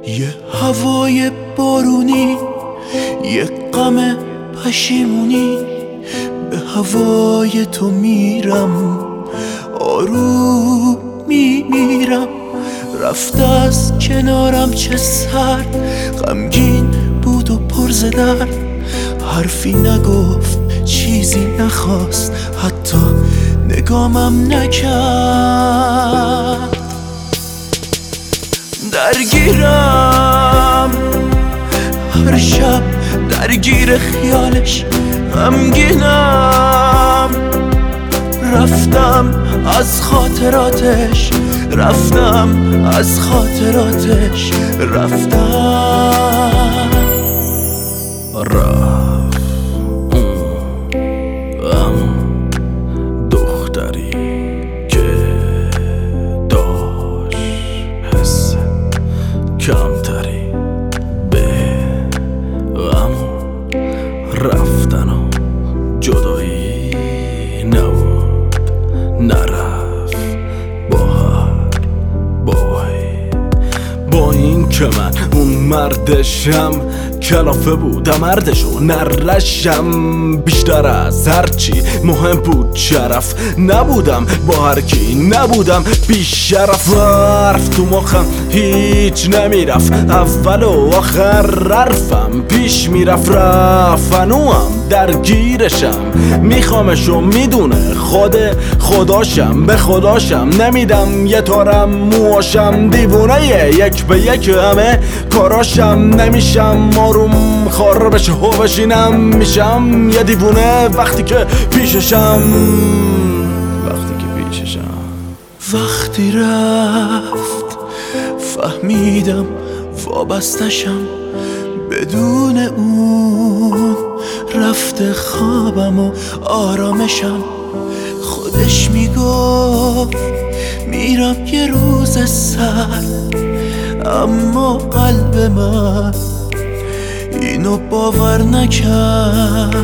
یه هوای بارونی، یه غم پشیمونی، به هوای تو میرم، آروم میمیرم. رفته از کنارم چه سرد، غمگین بود و پر ز درد. حرفی نگفت، چیزی نخواست، حتی نگامم نکرد. درگیرم هر شب، درگیر خیالش غمگینم. رفتم از خاطراتش، رفتم از خاطراتش، رفتم. رفت اون دختری که داشت حس کمتری به غم رفتن و جدایی نبود، نرفت با هر بایی. با این که من اون مردشم، کلافه بودم مردشو نرشم. بیشتر از هرچی مهم بود شرف، نبودم با هر کی، نبودم بیشرف. حرف تو مخم هیچ نمیرفت، اول و آخر حرفم پیش میرفت. رفنوام درگیرشم، میخوامش و میدونه خداشم. به خداشم نمیدم یه تارم موهاشم. دیوونه یک به یک همه کاراشم. نمیشم آروم خار بشه و بشینم، میشم یه دیوونه وقتی که پیششم. وقتی رفت فهمیدم وابستشم، بدون اون رفته خوابم و آرامشم. خودش میگفت میرم یه روز سر، اما قلب من اینو باور نکرد.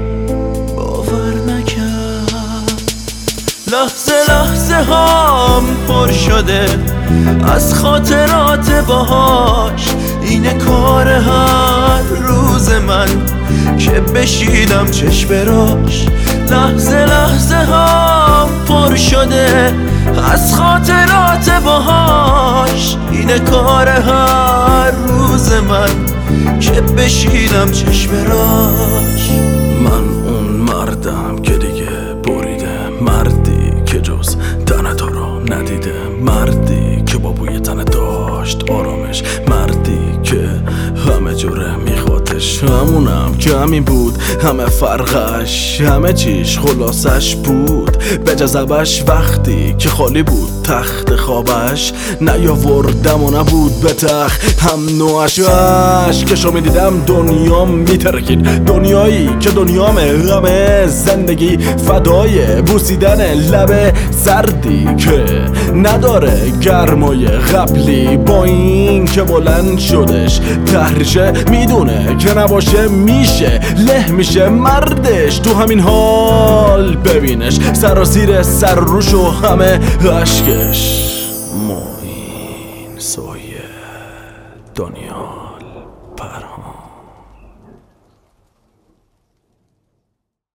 لحظه لحظه هم پر شده از خاطرات باهاش. اینه کار هر روز من که بشینم چشم براش. لحظه لحظه هم پر شده از خاطرات باهاش. اینه کار هر روز من که بشینم چشم براش. من اون مردم که دیگه بریده، مردی که جز تن تو رو ندیده، مردی که با بوی تن داشت آرامش، مردی که همه جوره میخوادش. همونم که همین بود، همه فرقش، همه چیش خلاصش بود. به جذبش وقتی که خالی بود تخت خوابش، نیاوردم و نبود به تخت هم نوعش. عشقشو میدیدم دنیام میترکید، دنیایی که دنیامه، همه زندگی فدای بوسیدن لب سردی که نداره گرمای قبلی. با این که بلند شدش تحریشه، میدونه که نباشه میشه له میشه مردش. تو همین حال ببینش سراسیر سر روش و همه عشقش. معین سایه دنیال پرهام.